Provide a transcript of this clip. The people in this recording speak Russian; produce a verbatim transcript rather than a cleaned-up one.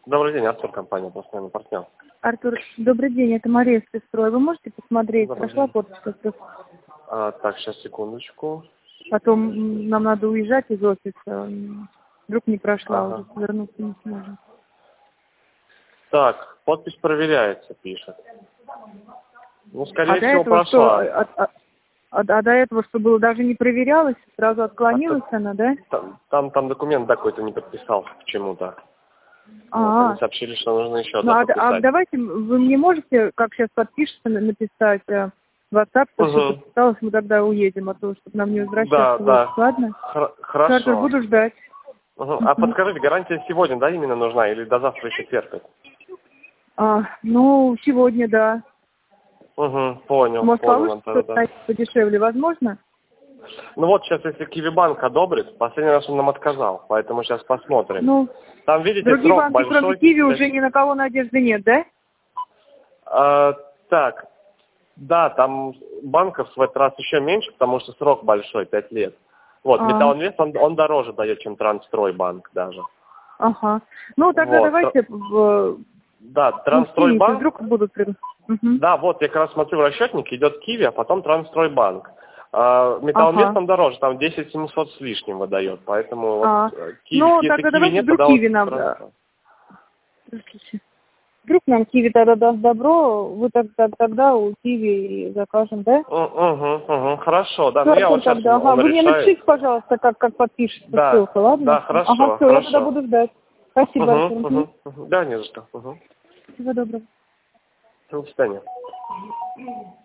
Добрый день, Артур, компания «Постоянный партнер». Артур, добрый день, это Мария Спецстрой. Вы можете посмотреть, Добрый прошла день. подпись? А, так, сейчас, секундочку. Потом м, нам надо уезжать из офиса. Вдруг не прошла, Ага. уже вернуться не сможем. Так, подпись проверяется, пишет. Ну, скорее А до всего, этого что, прошла. а, а- а- а до этого что было, даже не проверялась, сразу отклонилась А она, да? Там, там, там документ какой-то не подписался почему-то. Вот, А, они сообщили, что нужно еще ну да, а, д- а подписать. давайте, вы мне можете, как сейчас подпишется, на- написать э, в WhatsApp, что все Угу. подписалось, мы тогда уедем, а то, чтобы нам не Да, возвращаться в да. офис, ладно? Хор- Всё, Артур, хорошо. буду ждать. Угу. А Мгм. подскажите, гарантия сегодня, да, именно нужна, или до завтра четверга? А, ну, сегодня, да. Угу, понял, Может, понял, получится Антон, да. что-то подешевле, возможно? Ну вот сейчас, если Киви-банк одобрит, последний раз он нам отказал, поэтому сейчас посмотрим. Ну, Там, видите, другие срок банки, кроме большой. Киви, пять- уже ни на кого надежды нет, да? А, так, да, там банков в этот раз еще меньше, потому что срок большой, пять лет. Вот, А, Металлинвест, он, он дороже дает, чем Трансстройбанк даже. ага. Ну, тогда Вот. давайте, в, Да, ну, скинете, Трансстройбанк, вдруг будут... пред- Мгм. да, вот я как раз смотрю в расчетнике, идет Киви, а потом Трансстройбанк. А, Металлинвест Ага. там дороже, там десять семьсот с лишним выдает, поэтому вот А, э, Киви, ну, если тогда Киви давайте нет, вдруг тогда вот Киви нам... да. Трансстрой. Здравствуйте. Вдруг нам Киви тогда даст добро, вы так, так- тогда у Киви и закажем, да? Угу, угу, хорошо, да, Всё, ну я Артур, вот сейчас тогда, ага. он Вы мне решает. напишите, пожалуйста, как, как подпишется Да, ссылка, ладно? да, хорошо, Ага, все, я тогда хорошо. буду ждать. Спасибо, Угу, Артур. Мгм. угу, угу. Да, не за что. Угу. Всего доброго. До свидания.